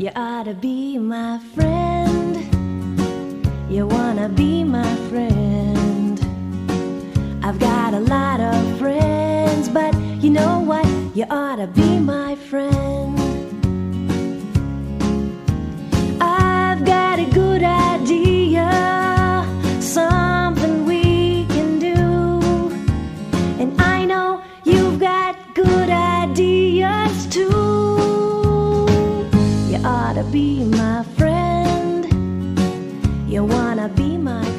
You ought to be my friend. You wanna be my friend. I've got a lot of friends, but you know what? You ought to be my friend. I've got a good idea, something we can do. And I know you've got good ideas too. You ought to be my friend. You wanna be my friend.